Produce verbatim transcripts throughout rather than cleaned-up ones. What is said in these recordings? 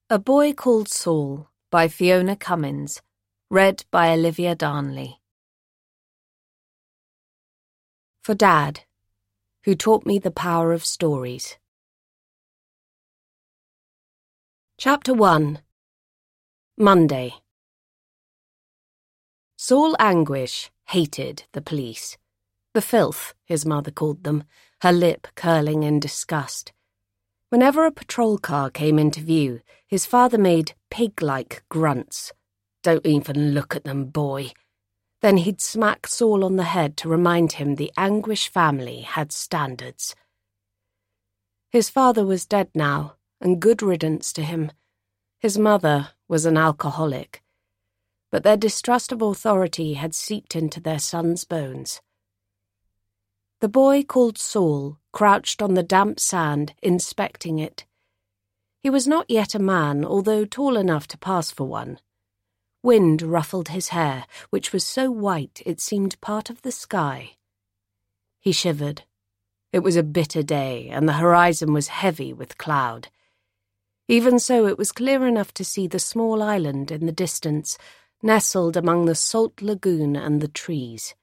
A Boy Called Saul by Fiona Cummins, read by Olivia Darnley. For Dad, who taught me the power of stories. Chapter one. Monday. Saul Anguish hated the police. The filth, his mother called them, her lip curling in disgust. Whenever a patrol car came into view, his father made pig-like grunts. "Don't even look at them, boy." Then he'd smack Saul on the head to remind him the Anguish family had standards. His father was dead now, and good riddance to him. His mother was an alcoholic. But their distrust of authority had seeped into their son's bones. The boy called Saul crouched on the damp sand, inspecting it. He was not yet a man, although tall enough to pass for one. Wind ruffled his hair, which was so white it seemed part of the sky. He shivered. It was a bitter day, and the horizon was heavy with cloud. Even so, it was clear enough to see the small island in the distance, nestled among the salt lagoon and the trees.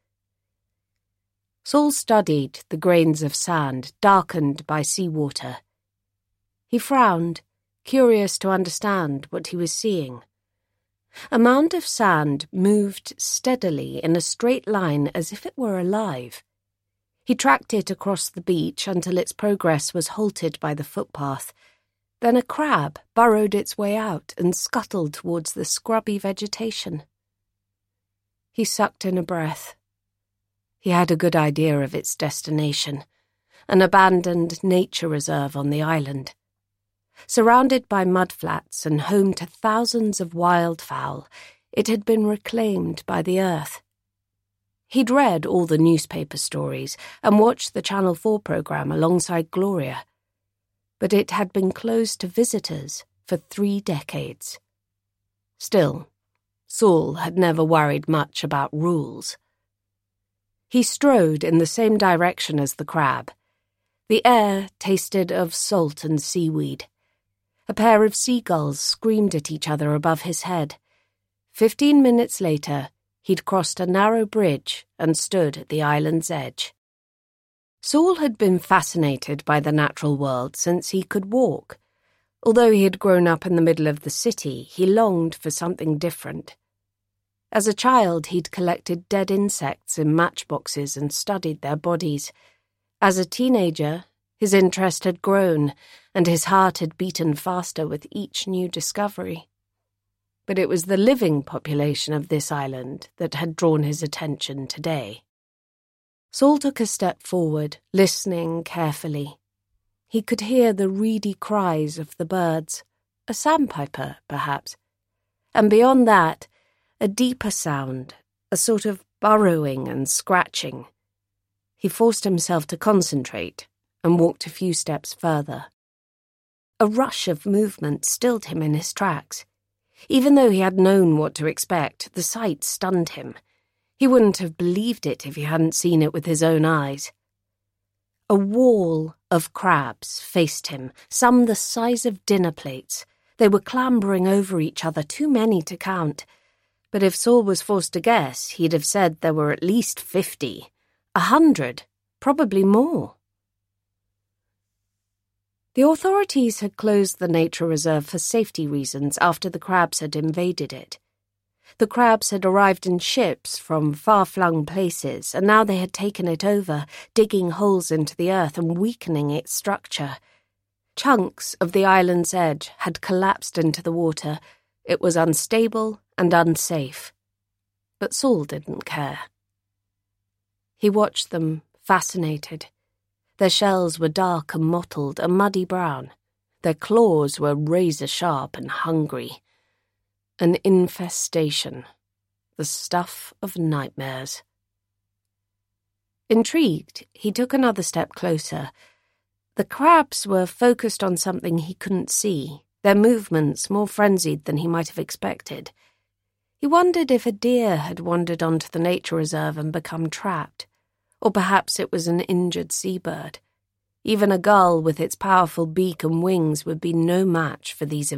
Saul studied the grains of sand, darkened by seawater. He frowned, curious to understand what he was seeing. A mound of sand moved steadily in a straight line as if it were alive. He tracked it across the beach until its progress was halted by the footpath. Then a crab burrowed its way out and scuttled towards the scrubby vegetation. He sucked in a breath. He had a good idea of its destination, an abandoned nature reserve on the island. Surrounded by mudflats and home to thousands of wildfowl, it had been reclaimed by the earth. He'd read all the newspaper stories and watched the Channel four programme alongside Gloria, but it had been closed to visitors for three decades. Still, Saul had never worried much about rules. He strode in the same direction as the crab. The air tasted of salt and seaweed. A pair of seagulls screamed at each other above his head. Fifteen minutes later, he'd crossed a narrow bridge and stood at the island's edge. Saul had been fascinated by the natural world since he could walk. Although he had grown up in the middle of the city, he longed for something different. As a child, he'd collected dead insects in matchboxes and studied their bodies. As a teenager, his interest had grown, and his heart had beaten faster with each new discovery. But it was the living population of this island that had drawn his attention today. Saul took a step forward, listening carefully. He could hear the reedy cries of the birds, a sandpiper, perhaps, and beyond that, a deeper sound, a sort of burrowing and scratching. He forced himself to concentrate and walked a few steps further. A rush of movement stilled him in his tracks. Even though he had known what to expect, the sight stunned him. He wouldn't have believed it if he hadn't seen it with his own eyes. A wall of crabs faced him, some the size of dinner plates. They were clambering over each other, too many to count. But if Saul was forced to guess, he'd have said there were at least fifty, a hundred, probably more. The authorities had closed the nature reserve for safety reasons after the crabs had invaded it. The crabs had arrived in ships from far-flung places, and now they had taken it over, digging holes into the earth and weakening its structure. Chunks of the island's edge had collapsed into the water. It was unstable and unsafe. But Saul didn't care. He watched them, fascinated. Their shells were dark and mottled, a muddy brown. Their claws were razor-sharp and hungry. An infestation, the stuff of nightmares. Intrigued, he took another step closer. The crabs were focused on something he couldn't see, their movements more frenzied than he might have expected. He wondered if a deer had wandered onto the nature reserve and become trapped, or perhaps it was an injured seabird. Even a gull with its powerful beak and wings would be no match for these